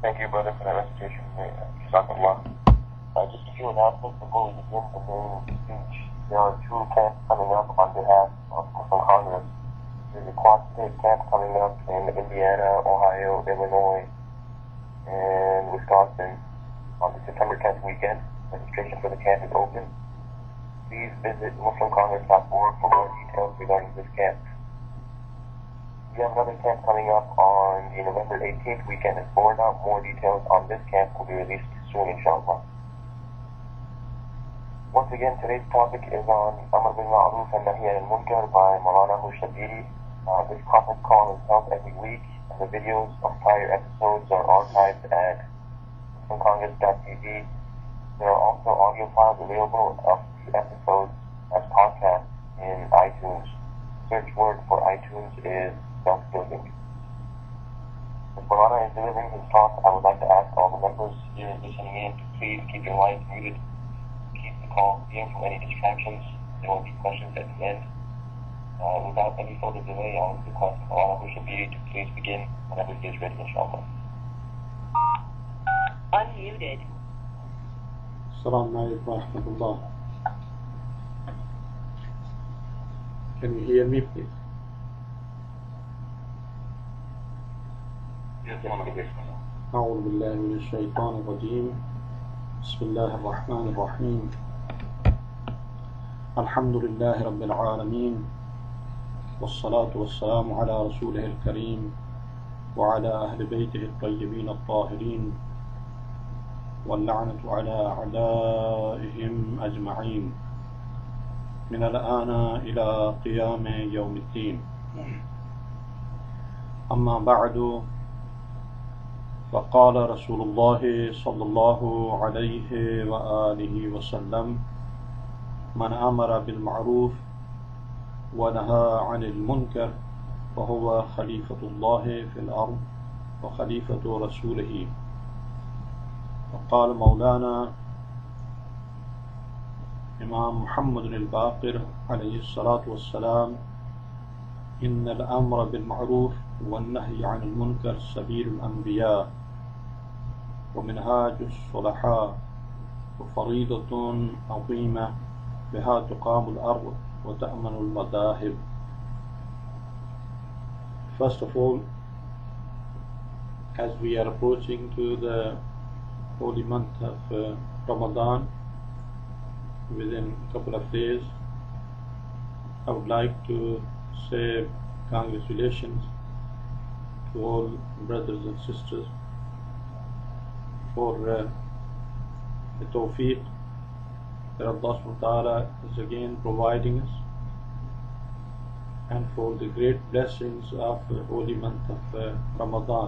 Thank you, brother, for that recitation. Jazakallah. Just a few announcements before we begin the main speech. There are two camps coming up on behalf of Muslim Congress. There's a Quad State camp coming up in Indiana, Ohio, Illinois, and Wisconsin on the September 10th weekend. Registration for the camp is open. Please visit muslimcongress.org for more details regarding this camp. We have another camp coming up on the November 18th weekend in Florida. More details on this camp will be released soon, inshallah. Once again, today's topic is on Amr bil Ma'ruf and Nahy al Munkar by Maulana Mushabiri. This conference call is held every week, and the videos of prior episodes are archived at muslimcongress.tv. There are also audio files available of the episodes as podcasts in iTunes. Search word for iTunes is self-building. If Maulana is delivering his talk, I would like to ask all the members here listening in to please keep your lines muted. Keep the call clear from any distractions. There will be questions at the end. Without any further delay, I would request Maulana Mushabiri to please begin whenever he is ready, inshallah. Unmuted. Assalamu alaikum wa rahmatullah. Can you hear me, please? أعوذ بالله من الشيطان الرجيم. بسم الله الرحمن الرحيم. الحمد لله رب العالمين، والصلاة والسلام على رسوله الكريم وعلى أهل بيته الطيبين الطاهرين، واللعنة على أعدائهم أجمعين من الآن إلى قيام يوم الدين. أما بعد، فقال رسول الله صلى الله عليه وآله وسلم: من أمر بالمعروف ونهى عن المنكر فهو خليفة الله في الأرض وخليفة رسوله. وقال مولانا إمام محمد الباقر عليه الصلاة والسلام: إن الأمر بالمعروف والنهي عن المنكر سبيل الأنبياء ومنهاج الصلحاء وفريضة عظيمة بها تقام الأرض وتأمن المذاهب. First of all, as we are approaching to the holy month of Ramadan within a couple of days, I would like to say congratulations to all brothers and sisters for the tawfiq that Allah subhanahu wa ta'ala is again providing us, and for the great blessings of the holy month of Ramadan.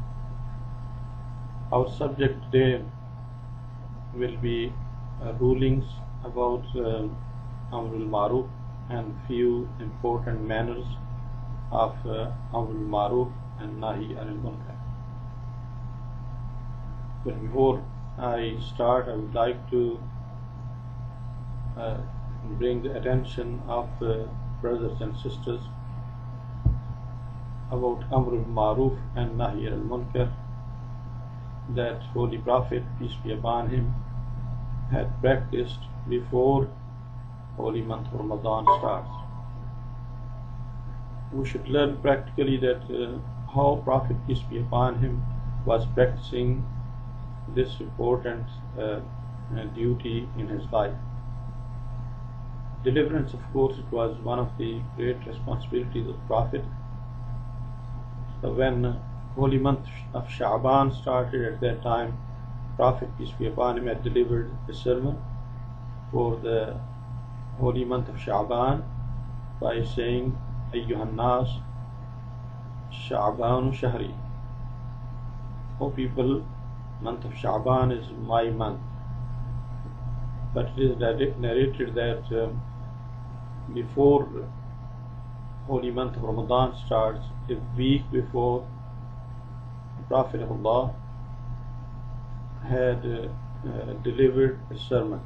Our subject today will be rulings about Amr al-Ma'ruf and few important manners of Amr al-Ma'ruf and Nahi al-Munkar. But before I start, I would like to bring the attention of brothers and sisters about Amr al-Ma'ruf and Nahi al-Munkar that Holy Prophet, peace be upon him, had practiced before holy month of Ramadan starts. We should learn practically that how Prophet, peace be upon him, was practicing this important duty in his life. Deliverance, of course, it was one of the great responsibilities of the Prophet. So when holy month of Sha'ban started, at that time Prophet, peace be upon him, had delivered a sermon for the holy month of Sha'ban by saying, Ayyuhan Nas, Sha'banu Shahri. O people, month of Sha'ban is my month. But it is narrated that before holy month of Ramadan starts, a week before, the Prophet of Allah had delivered a sermon.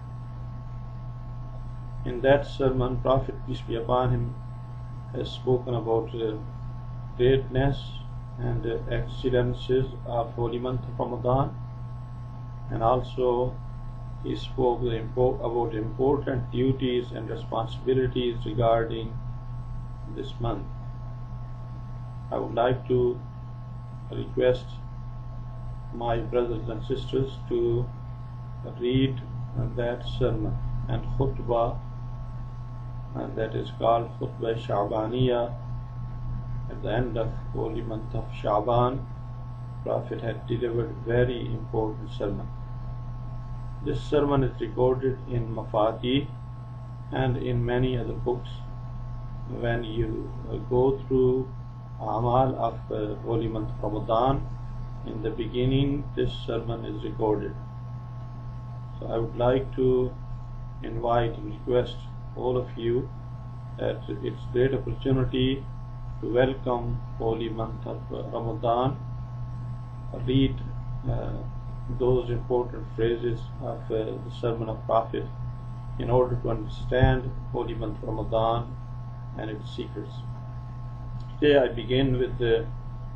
In that sermon, Prophet, peace be upon him, has spoken about greatness and excellences of holy month of Ramadan, and also he spoke about important duties and responsibilities regarding this month. I would like to request my brothers and sisters to read that sermon and khutbah, and that is called Khutbah Sha'baniyah. At the end of holy month of Sha'ban, Prophet had delivered very important sermon. This sermon is recorded in Mafatih and in many other books. When you go through Amal of holy month of Ramadan, in the beginning this sermon is recorded. So I would like to invite and request all of you that it's a great opportunity to welcome holy month of Ramadan. Read those important phrases of the sermon of Prophet in order to understand holy month of Ramadan and its secrets. Today I begin with the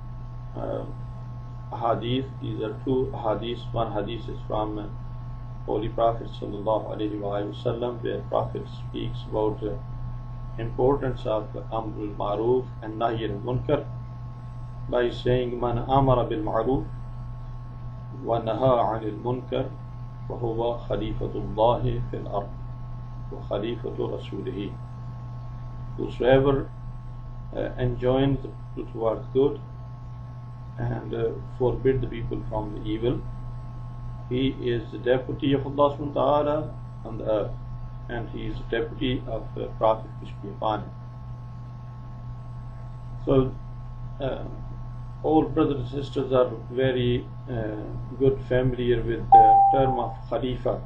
hadith. These are two hadiths. One hadith is from Holy Prophet sallallahu alaihi wasallam, where Prophet speaks about the importance of Amr al-Ma'ruf and Nahy al-Munkar by saying, Man amara bil ma'ruf wa naha 'anil munkar wa huwa khalifatullah fil ard wa khalifatu rasulih. Whosoever enjoins towards good and forbid the people from the evil, he is the deputy of Allah subhanahu wa ta'ala on the earth, and he is the deputy of the Prophet, peace be upon him. So all brothers and sisters are very good familiar with the term of Khalifa,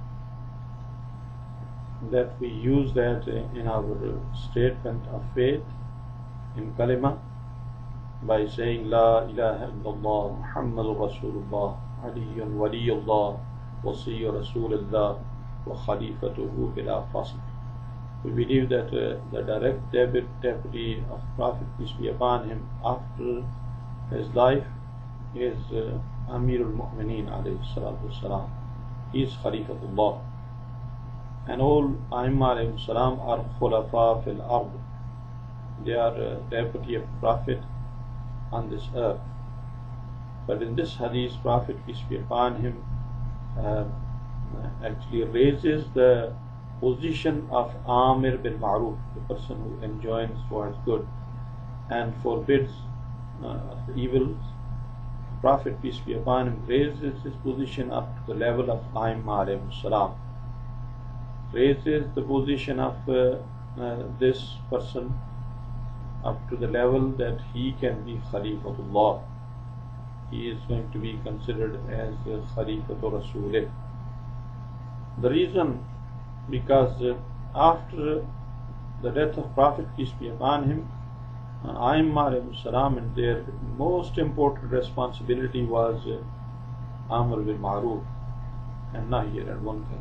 that we use that in our statement of faith in Kalima by saying La ilaha illallah Muhammadur Rasulullah Aliyyun Waliyullah Wasiyyu Rasulullah wa Khalifatuhu bila fasl. We believe that the direct deputy of Prophet, peace be upon him, after his life is Amirul Mu'mineen alayhi salatu wassalam. He is Khalifatullah, and all Aimma alayhi salam are Khulafa fil ard. They are deputy of Prophet on this earth. But in this hadith, Prophet, peace be upon him, actually raises the position of Amir bil Ma'ruf, the person who enjoins towards good and forbids evils. Prophet, peace be upon him, raises his position up to the level of Aimma alayhi salam, raises the position of this person up to the level that he can be Khalifatullah. He is going to be considered as Khalifatul Rasulih. The reason, because after the death of Prophet, peace be upon him, Aimma alayhi salam, and their most important responsibility was Amr bil Ma'ruf and Nahy al-Munkar.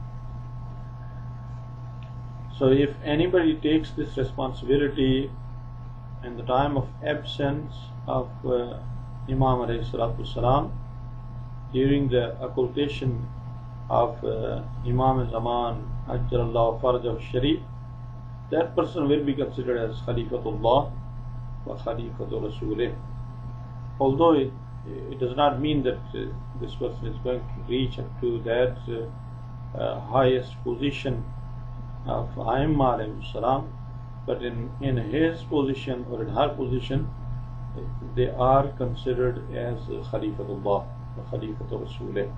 So if anybody takes this responsibility in the time of absence of Imam alayhi salatu salam, during the occultation of Imam al-Zaman Ajjalallahu Farjahu Sharif, that person will be considered as Khalifatullah wa Khalifatul Rasulih. Although it does not mean that this person is going to reach up to that highest position of Aimma alayhi salam, but in his position or in her position, they are considered as Khalifatullah wa Khalifatul Rasulih.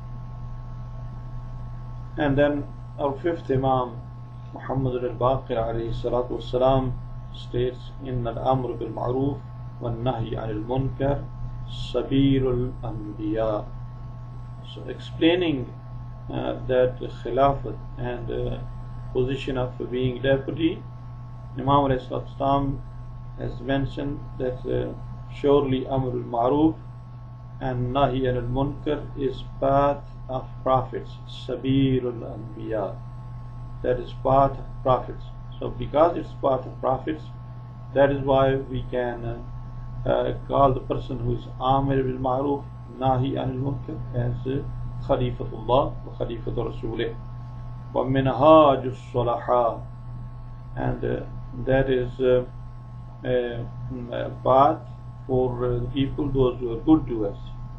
And then our fifth Imam, Muhammad al-Baqir alayhi salatu wassalam, states, Inna al-amr bil ma'ruf wa nahy anil munkar sabirul anbiya. So explaining that Khilafat and position of being deputy, Imam alayhi salatu wassalam has mentioned that surely Amr al-Ma'ruf and Nahy al-Munkar is path of prophets, Sabirul Anbiya, that is path of prophets. So because it's path of prophets, that is why we can call the person who is Amir bil Ma'ruf, Nahi anil Munkar as Khalifatullah wa Khalifatul Rasulih. Wa minhajus Salaha, and that is a path for the people, those who are good doers.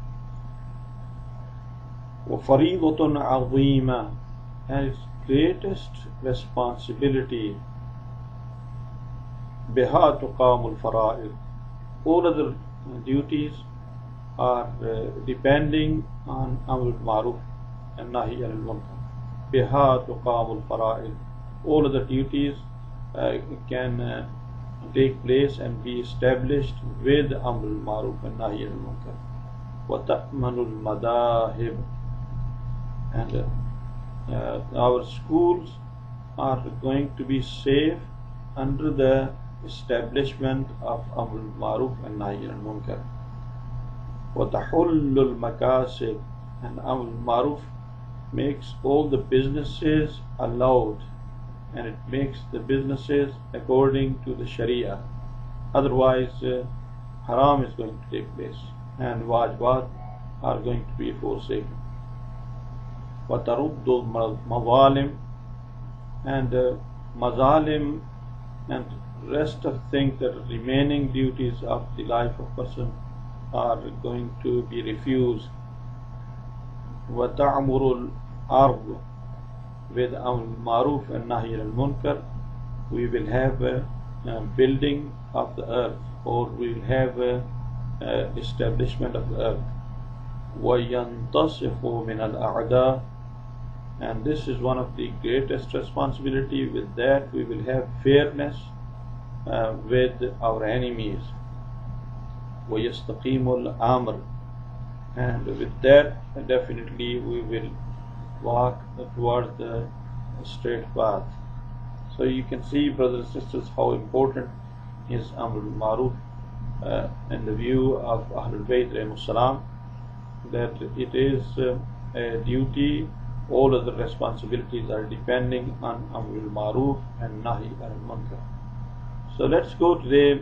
Wa faridatun azima, and its greatest responsibility. Biha tuqamul fara'id, all other duties are depending on Amr bil Ma'ruf and Nahi anil Munkar. Biha tuqamul fara'id, all other duties can take place and be established with Amr bil Ma'ruf and Nahi anil Munkar. Wa ta'manul madahib, and our schools are going to be safe under the establishment of Amr bil Ma'ruf and Nahi anil Munkar. Wa tahullul makasib, and Amr bil Ma'ruf makes all the businesses allowed, and it makes the businesses according to the Sharia. Otherwise, haram is going to take place, and wajibat are going to be forsaken. وَتَرُدُّ الْمَظَالِمِ, and mazalim and rest of things that are remaining duties of the life of person are going to be refused. وَتَعْمُرُ الْأَرْضِ, with Amr bil Ma'ruf and Nahi anil Munkar, we will have a building of the earth, or we will have a establishment of the earth. وَيَنْتَصِفُ مِنَ الْأَعْدَاءِ, and this is one of the greatest responsibility. With that we will have fairness with our enemies. وَيَسْتَقِيمُ الْأَمْرِ, and with that definitely we will walk towards the straight path. So you can see, brothers and sisters, how important is Amr bil Ma'ruf in the view of Ahlul Bayt alayhimus salam, that it is a duty. All other responsibilities are depending on Amr bil Ma'ruf and Nahi anil Munkar. So let's go today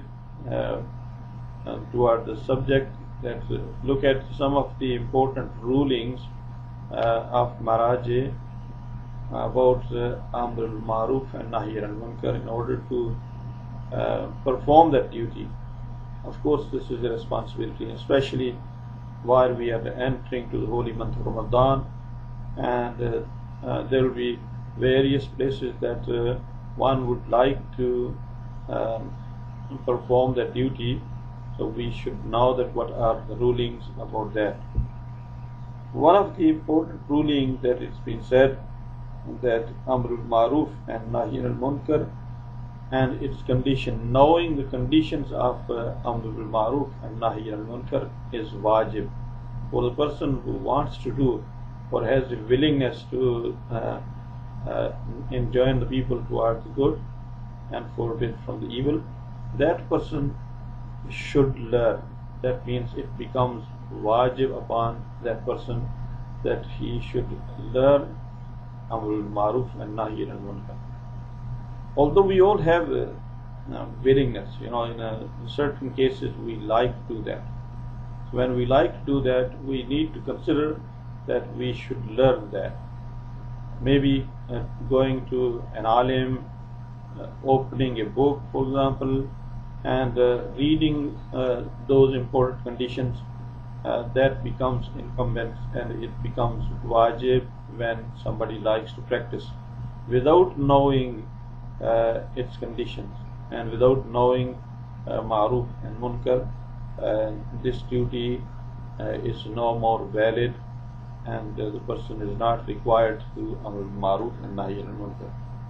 toward the subject. Let's look at some of the important rulings of Maraji about Amr bil Ma'ruf and Nahi anil Munkar in order to perform that duty. Of course, this is a responsibility, especially while we are entering to the holy month of Ramadan, and there will be various places that one would like to perform that duty. So we should know that what are the rulings about that. One of the important rulings that it's been said that Amr bil Ma'ruf and Nahi anil Munkar and its condition, knowing the conditions of Amr bil Ma'ruf and Nahi anil Munkar is wajib for the person who wants to do or has the willingness to enjoin the people towards the good and forbid from the evil. That person should learn. That means it becomes wajib upon that person that he should learn Amr bil Ma'ruf and Nahi anil Munkar. Although we all have willingness, in certain cases we like to do that. So when we like to do that, we need to consider that we should learn that. Maybe going to an alim, opening a book, for example, and reading those important conditions, that becomes incumbent and it becomes wajib when somebody likes to practice. Without knowing its conditions and without knowing Ma'ruf and Munkar, this duty is no more valid, and the person is not required to do Amr bil Ma'ruf and Nahi anil Munkar.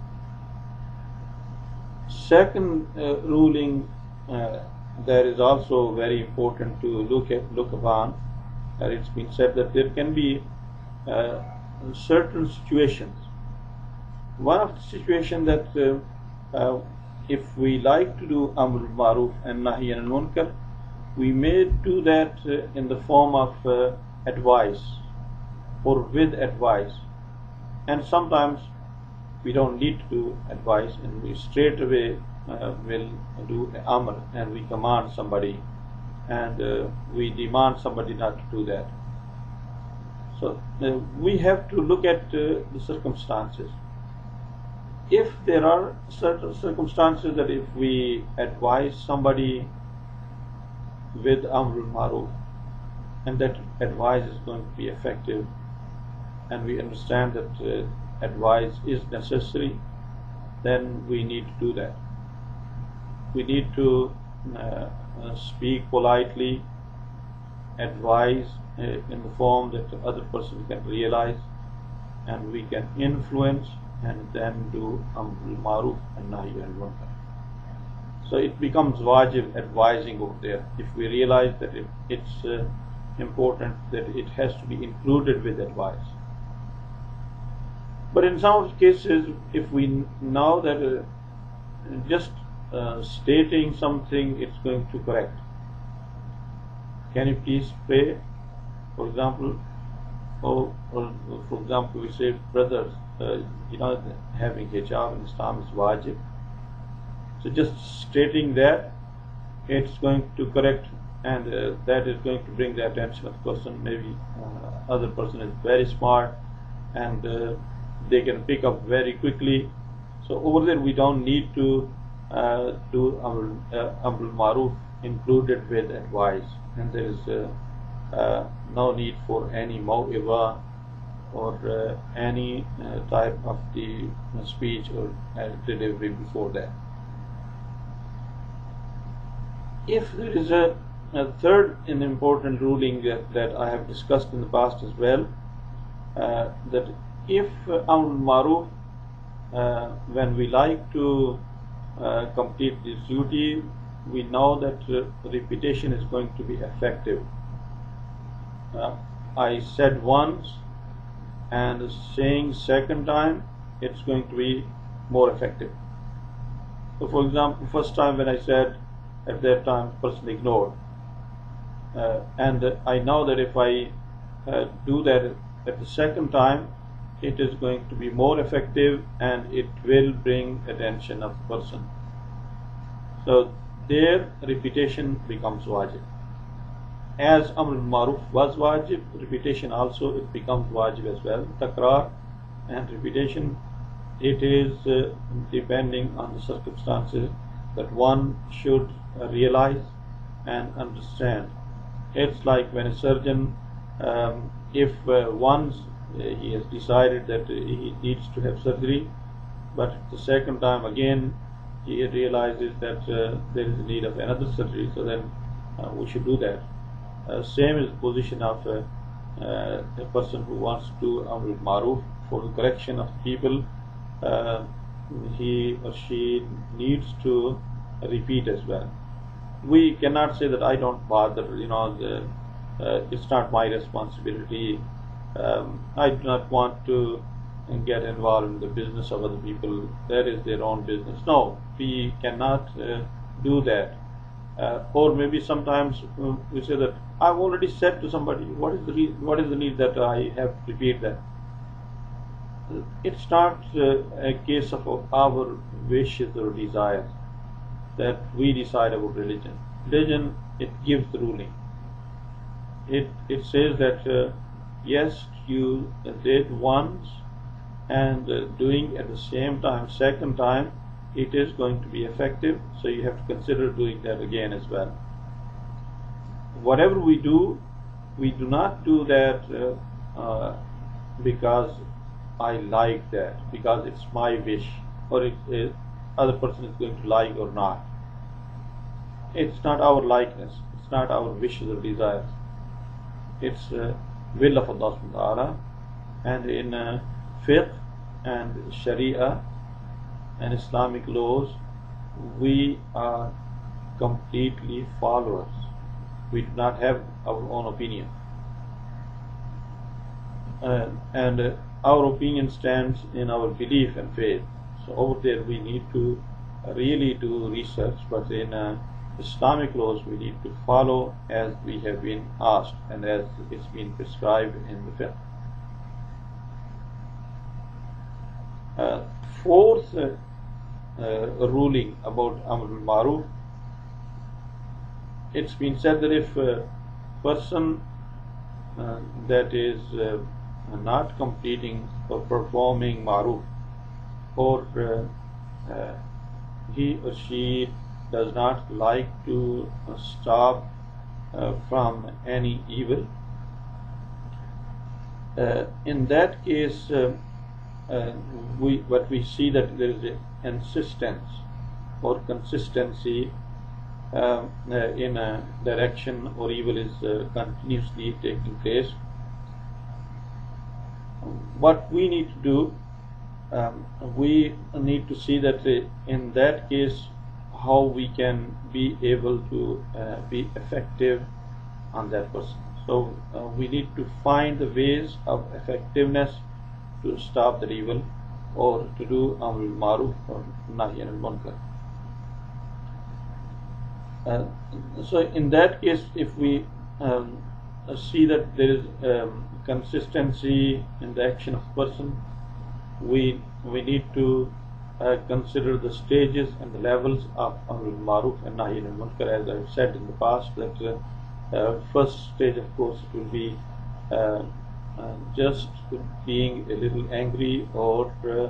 Second ruling that is also very important to look upon, it's been said that there can be certain situations. One of the situations that if we like to do Amr bil Ma'ruf and Nahi anil Munkar, we may do that in the form of advice or with advice, and sometimes we don't need to do advice and we straight away will do Amr and we command somebody and we demand somebody not to do that. So we have to look at the circumstances. If there are certain circumstances that if we advise somebody with Amrul Maruf and that advice is going to be effective, and we understand that advice is necessary, then we need to do that. We need to speak politely, advise in the form that the other person can realize, and we can influence, and then do Amrul Maruf and Nahi Anil Munkar. So it becomes wajib advising over there. If we realize that it's important, that it has to be included with advice. But in some cases, if we know that just stating something it's going to correct, can you please pray? For example, we say, brothers, having hijab in Islam is wajib. So just stating that, it's going to correct, and that is going to bring the attention of the person. Maybe other person is very smart, and they can pick up very quickly. So over there we don't need to do Amrul Maruf included with advice, and there is no need for any maw'iza or any type of the speech or delivery before that. If there is a third and important ruling that I have discussed in the past as well, that if Amrul Maruf, when we like to complete this duty, we know that repetition is going to be effective. I said once, and saying second time, it's going to be more effective. So for example, first time when I said, at that time the person ignored, and I know that if I do that at the second time, it is going to be more effective and it will bring attention of the person. So their repetition becomes wajib. As Amrul Maruf was wajib, repetition also it becomes wajib as well. Takrar and repetition, it is depending on the circumstances that one should realize and understand. It's like when a surgeon, if once he has decided that he needs to have surgery, but the second time again he realizes that there is a need of another surgery, so then we should do that. Same is the position of a person who wants to do Amrul Maruf for the correction of people. He or she needs to repeat as well. We cannot say that I don't bother, it's not my responsibility. I do not want to get involved in the business of other people. That is their own business. No, we cannot do that. Or maybe sometimes we say that I've already said to somebody, what is the need that I have to repeat that? It's not a case of our wishes or desires that we decide about religion. Religion, it gives the ruling. It says that yes, you did once, and doing at the same time, second time, it is going to be effective, so you have to consider doing that again as well. Whatever we do not do that because I like that, because it's my wish, or other person is going to like or not. It's not our likeness, it's not our wishes or desires. It's will of Allah subhanahu wa ta'ala. And in fiqh and sharia and Islamic laws, we are completely followers. We do not have our own opinion, and our opinion stands in our belief and faith. So over there we need to really do research, but in Islamic laws we need to follow as we have been asked and as it's been prescribed in the fiqh. Fourth ruling about Amrul Maruf it's been said that if a person that is not completing or performing maruf, or he or she does not like to stop from any evil, in that case we see that there is a insistence or consistency in a direction, or evil is continuously taking place. What we need to do, we need to see that in that case how we can be able to be effective on that person. So we need to find the ways of effectiveness to stop that evil, or to do amr al-ma'ruf or nahy al-munkar. So in that case, if we see that there is consistency in the action of a person, we need to consider the stages and the levels of amr al-ma'ruf and nahy al-munkar. As I have said in the past, that first stage, of course, it will be just being a little angry, or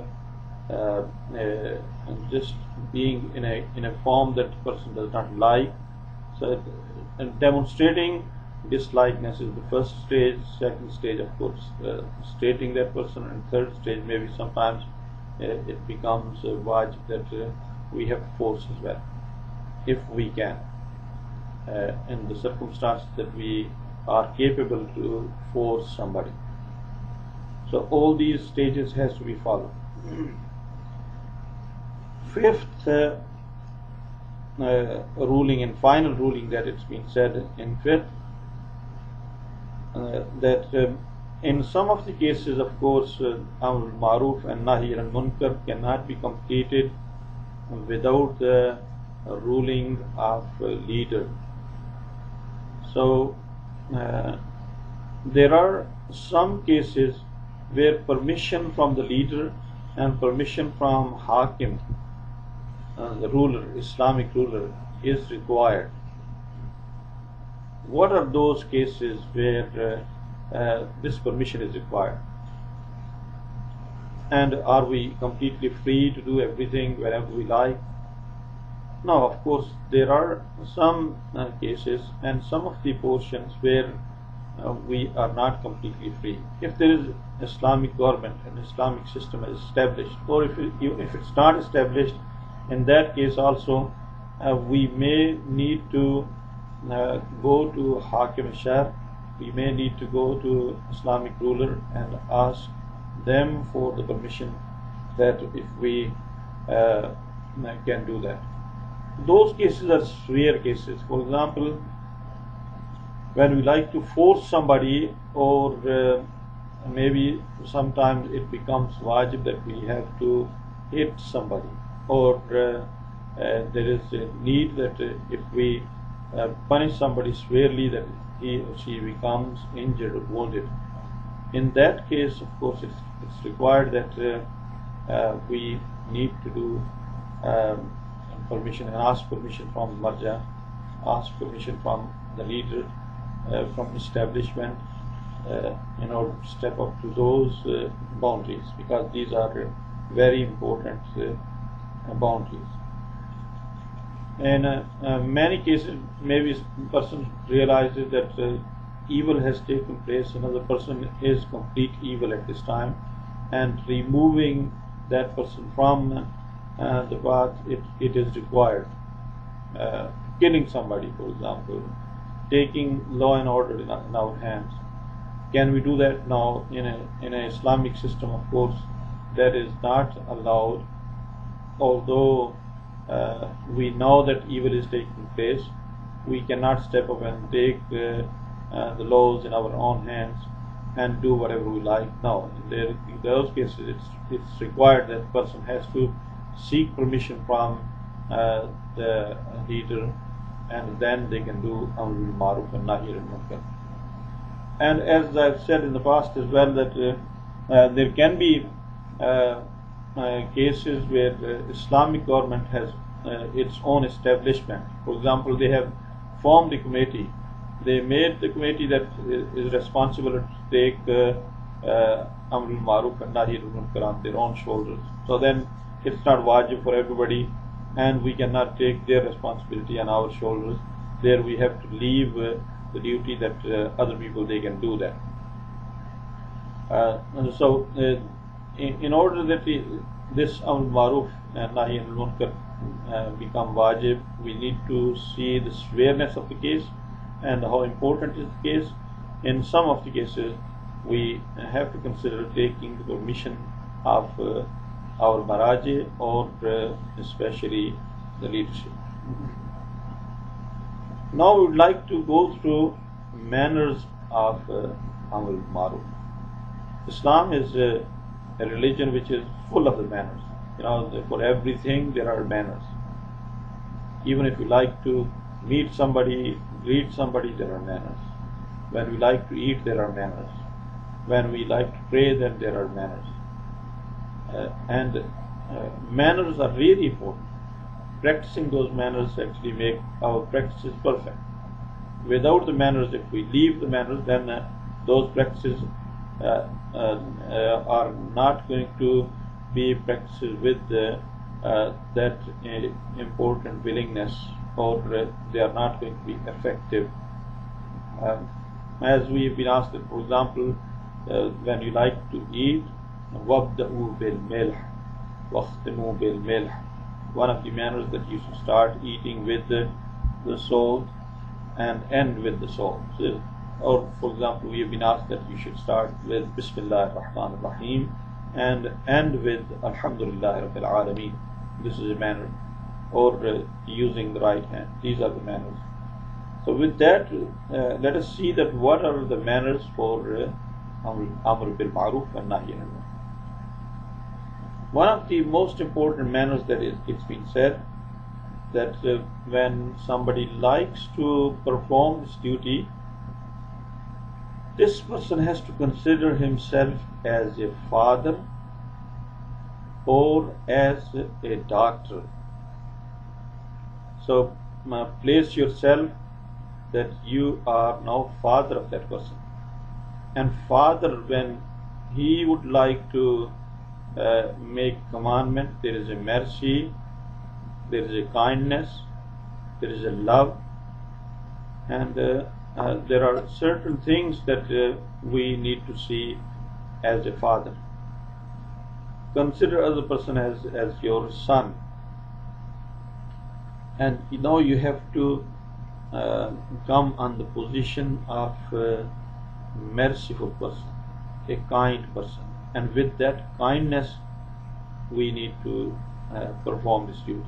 just being in a form that the person does not like. So demonstrating dislikeness is the first stage. Second stage, of course, stating that person, and third stage, maybe sometimes it becomes wajib that we have to force as well, if we can, in the circumstances that we are capable to force somebody. So all these stages has to be followed. Fifth ruling and final ruling that it's been said in fifth, that in some of the cases, of course, amr al-ma'ruf and nahy al-munkar cannot be completed without the ruling of a leader. So there are some cases where permission from the leader and permission from hakim, the ruler, Islamic ruler, is required. What are those cases where this permission is required? And are we completely free to do everything wherever we like? No, of course, there are some cases and some of the portions where we are not completely free. If there is Islamic government and Islamic system is established, or if it's not established, in that case also we may need to go to Hakim Shar, we may need to go to Islamic ruler and ask them for the permission that if we can do that. Those cases are rare cases. For example, when we like to force somebody, or maybe sometimes it becomes wajib that we have to hit somebody, or there is a need that if we punish somebody severely, that he or she becomes injured or wounded. In that case, of course, it's required that we need to do permission and ask permission from marja, ask permission from the leader, from establishment, in order to step up to those boundaries, because these are very important boundaries. In many cases, maybe a person realizes that evil has taken place, another person is complete evil at this time, and removing that person from the path, it is required. Killing somebody, for example, taking law and order in our hands. Can we do that now? In an Islamic system, of course, that is not allowed. Although we know that evil is taking place, we cannot step up and take the laws in our own hands and do whatever we like. No, in those cases, it's required that the person has to seek permission from the leader, and then they can do amr al-ma'ruf and nahy al-munkar. And as I've said in the past as well, that there can be cases where the Islamic government has its own establishment. For example, they have formed a committee. They made the committee that is responsible to take Amr al-Ma'ruf and Nahi al-Munkar on their own shoulders. So then it's not wajib for everybody, and we cannot take their responsibility on our shoulders. There we have to leave the duty that other people, they can do that. In order that this Amr al-Ma'ruf and Nahi al-Munkar become wajib, we need to see the severeness of the case and how important is the case. In some of the cases, we have to consider taking the permission of our maraji or especially the leadership. Now we would like to go through manners of Amr al-Ma'ruf. Islam is a religion which is full of the manners. For everything there are manners. Even if we like to meet somebody, greet somebody, there are manners. When we like to eat, there are manners. When we like to pray, then there are manners. Manners are really important. Practicing those manners actually make our practices perfect. Without the manners, if we leave the manners, then those practices are not going to be practices with that important willingness, or they are not going to be effective. As we've been asked, for example, when you like to eat, وَابْدَأُوا بِالْمِلْحِ وَاخْتِمُوا بِالْمِلْحِ. One of the manners that you should start eating with the salt and end with the salt. Or, for example, we have been asked that you should start with Bismillah ar-Rahman ar-Rahim and end with Alhamdulillah Rabbil Alameen. This is a manner. Or using the right hand. These are the manners. So with that, let us see that what are the manners for Amr bil Ma'ruf and Nahi anil Munkar. One of the most important manners that it's been said that when somebody likes to perform this duty, this person has to consider himself as a father or as a doctor. So place yourself that you are now father of that person. And father, when he would like to make commandment, there is a mercy, there is a kindness, there is a love, and there are certain things that we need to see as a father. Consider other person as your son, and you have to come on the position of a merciful person, a kind person, and with that kindness we need to perform this duty.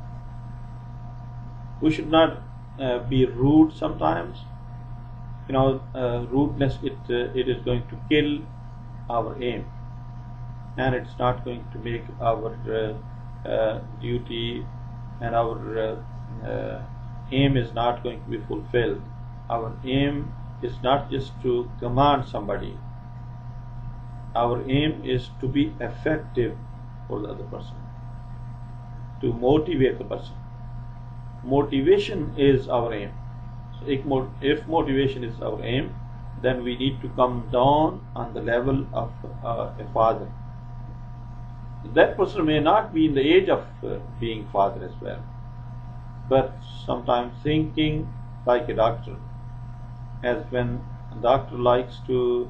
We should not be rude sometimes. Rudeness, it is going to kill our aim, and it's not going to make our duty, and our aim is not going to be fulfilled. Our aim is not just to command somebody. Our aim is to be effective for the other person, to motivate the person. Motivation is our aim. So if motivation is our aim, then we need to come down on the level of a father. That person may not be in the age of being father as well, but sometimes thinking like a doctor, as when a doctor likes to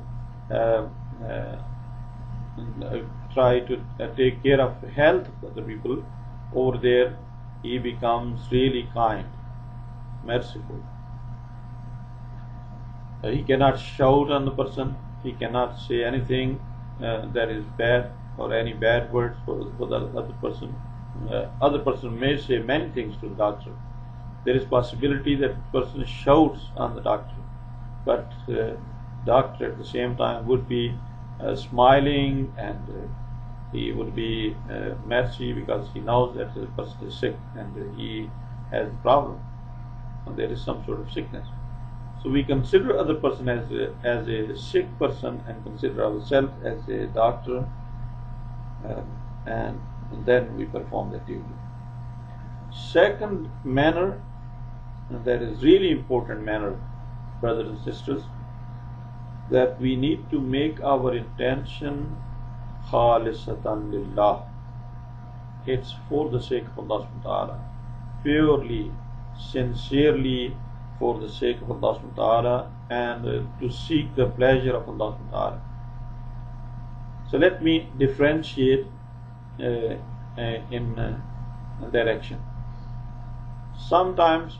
try to take care of the health of other people, over there he becomes really kind, merciful. He cannot shout on the person, he cannot say anything that is bad, or any bad words for the other person. Other person may say many things to the doctor. There is possibility that the person shouts on the doctor, but doctor at the same time would be smiling, and he would be mercy, because he knows that the person is sick and he has a problem, and there is some sort of sickness. So we consider other person as a sick person, and consider ourselves as a doctor, and then we perform that duty. Second manner that is really important manner, brothers and sisters, that we need to make our intention khalisatan lillah. It's for the sake of Allah subhanahu wa ta'ala, purely, sincerely for the sake of Allah subhanahu wa ta'ala, and to seek the pleasure of Allah subhanahu wa ta'ala. So let me differentiate in direction. Sometimes,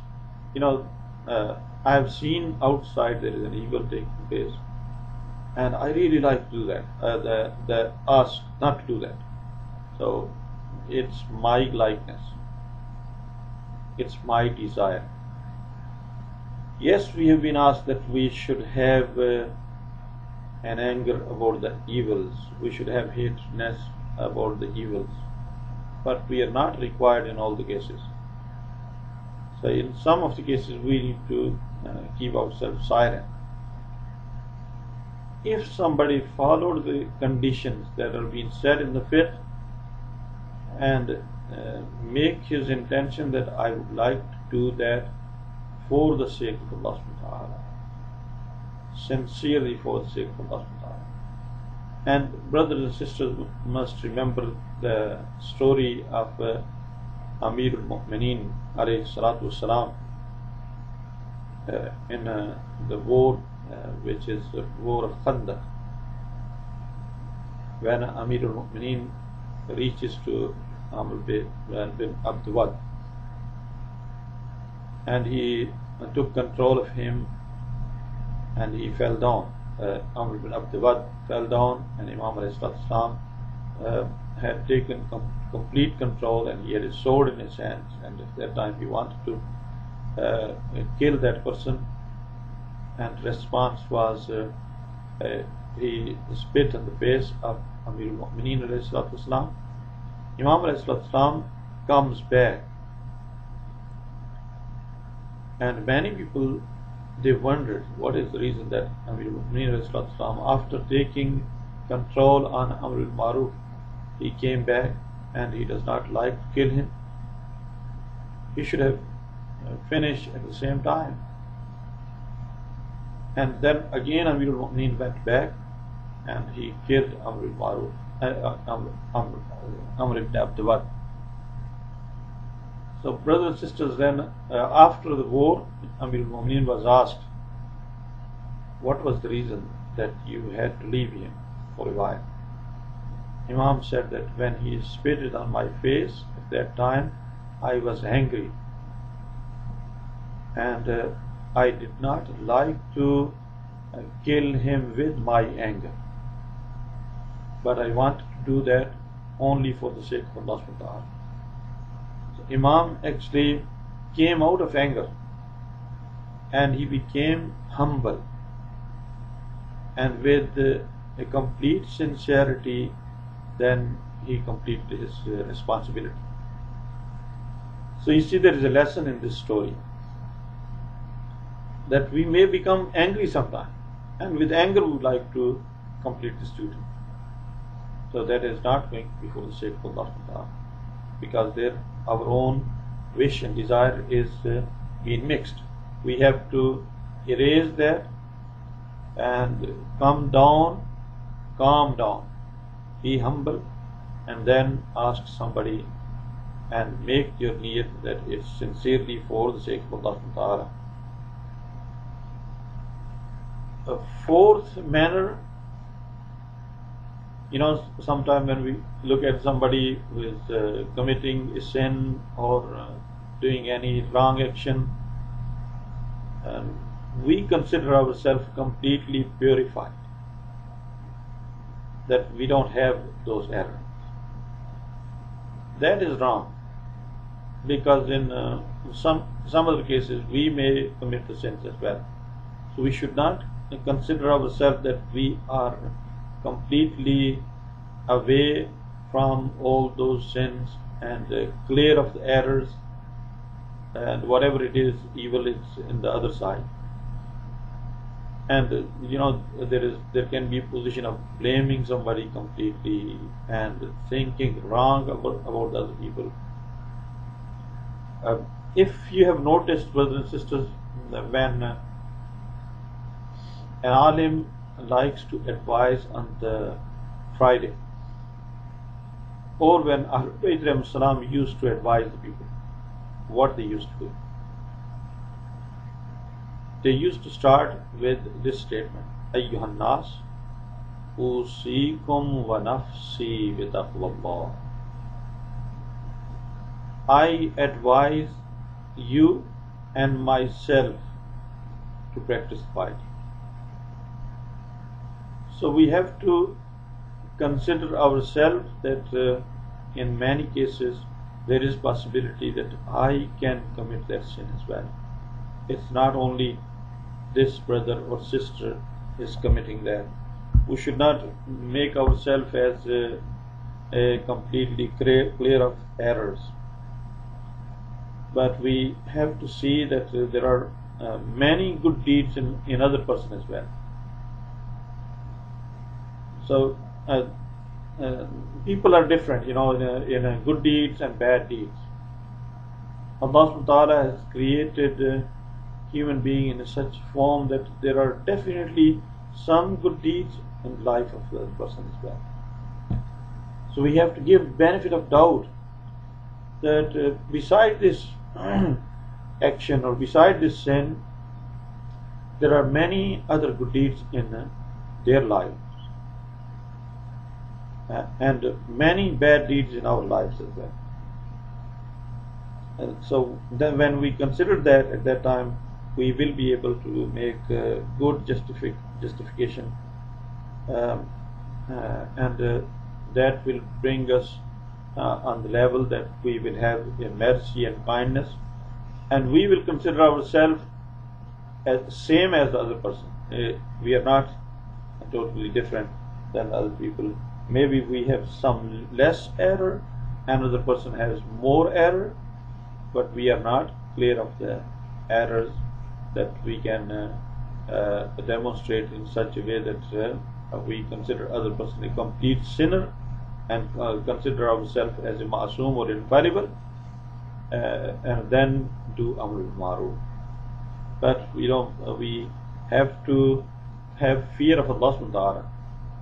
I have seen outside there is an evil taking place, and I really like to do that. Ask not to do that. So it's my likeness. It's my desire. Yes, we have been asked that we should have an anger about the evils. We should have hatredness about the evils. But we are not required in all the cases. So in some of the cases we need to keep ourselves silent. If somebody followed the conditions that are being said in the fiqh and make his intention that I would like to do that for the sake of Allah subhanahu wa ta'ala, sincerely for the sake of Allah subhanahu wa ta'ala. And brothers and sisters must remember the story of Amir al-Mu'mineen alayhi salatu wasalam in the war which is the war of Khandaq, when Amir al-Mu'mineen reaches to Amr bin Abd Wad, and he took control of him and he fell down. Amr bin Abd Wad fell down, and Imam al-Islam had taken complete control, and he had his sword in his hands, and at that time he wanted to kill that person, and response was he spit on the face of Amir al-Mu'mineen alayhi salatu wasalam. Imam alayhi salatu wasalam comes back, and many people, they wondered what is the reason that Amir al-Mu'mineen alayhi salatu wasalam, after taking control on Amr al-Maruf, he came back and he does not like to kill him. He should have finished at the same time. And then again Amir al-Mu'mineen went back and he killed Amr al-Maruf, Amr ibn Abd Wad. So brothers and sisters, then after the war, Amir al-Mu'mineen was asked, what was the reason that you had to leave him for a while? Imam said that when he spitted on my face at that time, I was angry, and I did not like to kill him with my anger, but I wanted to do that only for the sake of Allah subhanahu wa ta'ala. So Imam actually came out of anger and he became humble, and with a complete sincerity, then he completed his responsibility. So you see, there is a lesson in this story, that we may become angry sometime, and with anger we would like to complete this duty. So that is not going to be for the sake of Allah, because there our own wish and desire is being mixed. We have to erase that and calm down, be humble, and then ask somebody and make your niyat that it's sincerely for the sake of Allah subhanahu wa ta'ala. A fourth manner, sometime when we look at somebody who is committing a sin or doing any wrong action, we consider ourselves completely purified, that we don't have those errors. That is wrong, because in some other cases we may commit the sins as well. So we should not consider ourselves that we are completely away from all those sins and clear of the errors, and whatever it is, evil is in the other side. And there can be a position of blaming somebody completely and thinking wrong about other people. If you have noticed, brothers and sisters, that when an alim likes to advise on the Friday, or when Ahlul Bayt salam used to advise the people, what they used to do, they used to start with this statement: Ayyuhan nas, usikum wa nafsi bi taqwallah. I advise you and myself to practice piety. So we have to consider ourselves that in many cases there is possibility that I can commit that sin as well. It's not only this brother or sister is committing that. We should not make ourselves as completely clear of errors, but we have to see that there are many good deeds in other person as well. So people are different, in good deeds and bad deeds. Allah subhanahu wa ta'ala has created human being in such form that there are definitely some good deeds in the life of the person as well. So we have to give benefit of doubt that beside this action or beside this sin, there are many other good deeds in their lives, and many bad deeds in our lives as well. So then when we consider that, at that time we will be able to make good justification, and that will bring us on the level that we will have mercy and kindness, and we will consider ourselves as the same as the other person. We are not totally different than other people. Maybe we have some less error, another person has more error, but we are not clear of the errors that we can demonstrate in such a way that we consider other person a complete sinner and consider ourselves as a ma'asum or infallible, and then do amr al-ma'ruf. But we have to have fear of Allah subhanahu wa ta'ala.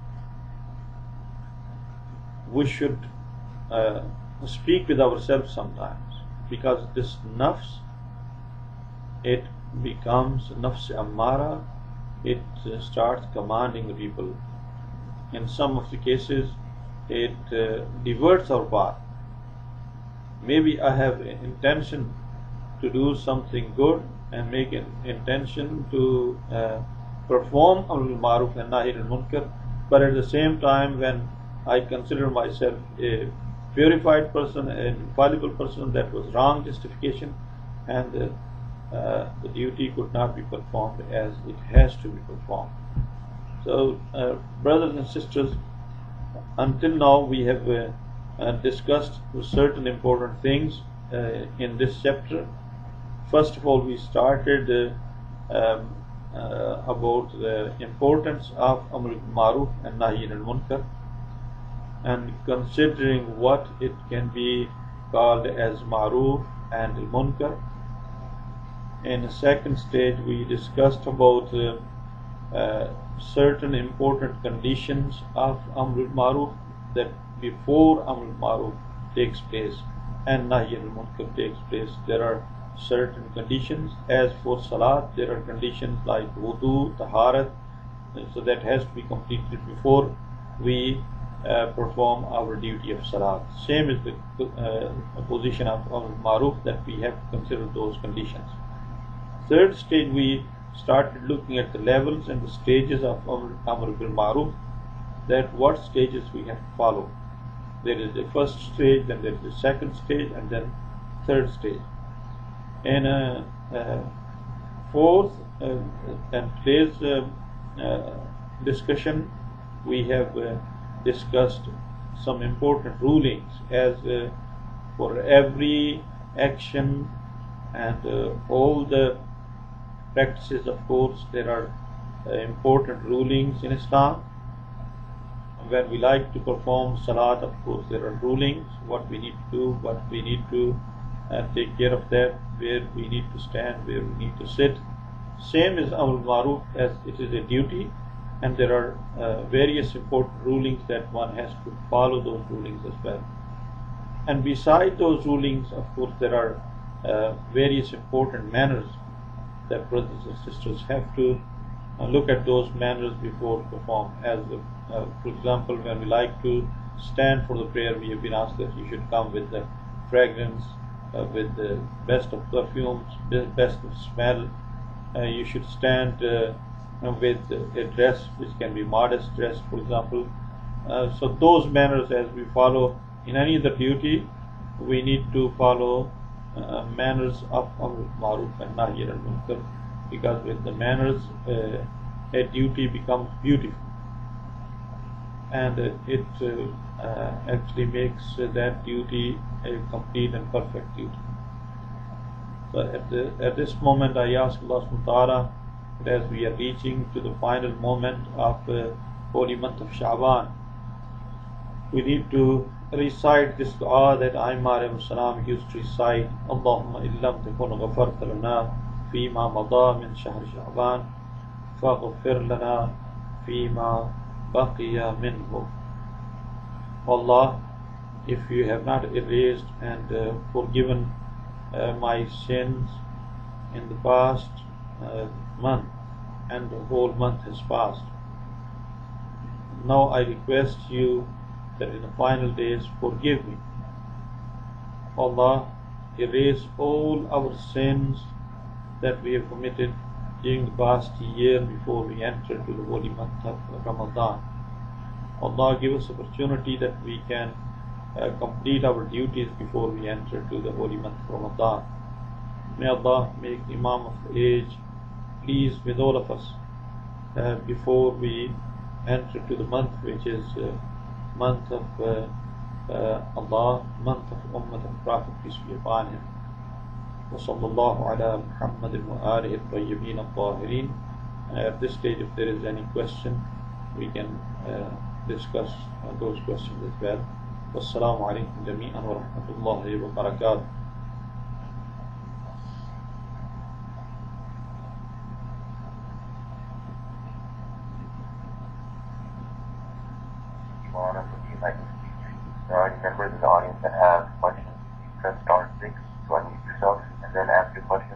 We should speak with ourselves sometimes, because this nafs, it becomes nafs ammara, it starts commanding the people. In some of the cases it diverts our path. Maybe I have an intention to do something good and make an intention to perform amr al-ma'ruf and nahi al-munkar, but at the same time, when I consider myself a purified person, an infallible person, that was wrong justification, and the duty could not be performed as it has to be performed. So brothers and sisters, until now we have discussed certain important things in this chapter. First of all, we started about the importance of amr al-ma'ruf and nahi al-munkar, and considering what it can be called as ma'ruf and al-munkar. In the second stage, we discussed about certain important conditions of amr al-ma'ruf, that before amr al-ma'ruf takes place and nahi al-munkar takes place, there are certain conditions. As for salat, there are conditions like wudu, taharat, so that has to be completed before we perform our duty of salat. Same is the position of amr al-ma'ruf, that we have to consider those conditions. Third stage, we started looking at the levels and the stages of amr bil ma'ruf, that what stages we have to follow. There is the first stage, then there is the second stage, and then third stage. In fourth and today's discussion, we have discussed some important rulings, as for every action and all the practices, of course, there are important rulings in Islam. When we like to perform salat, of course, there are rulings, what we need to do, what we need to take care of that, where we need to stand, where we need to sit. Same is Amr bil Maruf, as it is a duty, and there are various important rulings that one has to follow those rulings as well. And beside those rulings, of course, there are various important manners that brothers and sisters have to look at those manners before perform. As for example, when we like to stand for the prayer, we have been asked that you should come with the fragrance, with the best of perfumes, best of smell. You should stand with a dress which can be modest dress, for example. So those manners, as we follow in any other duty, we need to follow manners of Amr bil Maruf and Nahy anil Munkar, because with the manners a duty becomes beautiful, and it actually makes that duty a complete and perfect duty. So at this moment, I ask Allah subhanahu wa ta'ala that as we are reaching to the final moment of the holy month of Sha'ban, we need to recite this dua that Ammar alayhi salam used to recite: Allahumma illam takun ghafarta lana fima mada min shahr Sha'ban faghfir lana fima baqiya minhu. Allah, if you have not erased and forgiven my sins in the past month, and the whole month has passed, now I request you that in the final days forgive me. Allah, erase all our sins that we have committed during the past year before we enter to the holy month of Ramadan. Allah, give us opportunity that we can complete our duties before we enter to the holy month of Ramadan. May Allah make Imam of age pleased with all of us before we enter to the month which is month of Allah, month of Ummah of Prophet, peace be upon him. وصلى الله على محمد وآله الطيبين الطاهرين. At this stage, if there is any question, we can discuss those questions as well. والسلام عليكم جميعا ورحمة الله وبركاته. There are any members in the audience that have questions. Press star 6 to unmute yourself and then ask your questions.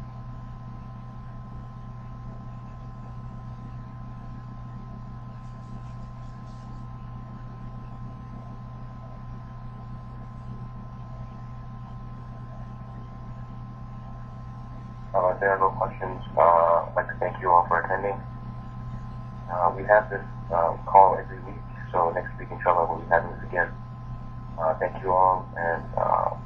If there are no questions, I'd like to thank you all for attending. We have this call every week, so next week, inshallah, we'll be having this again. Thank you all, and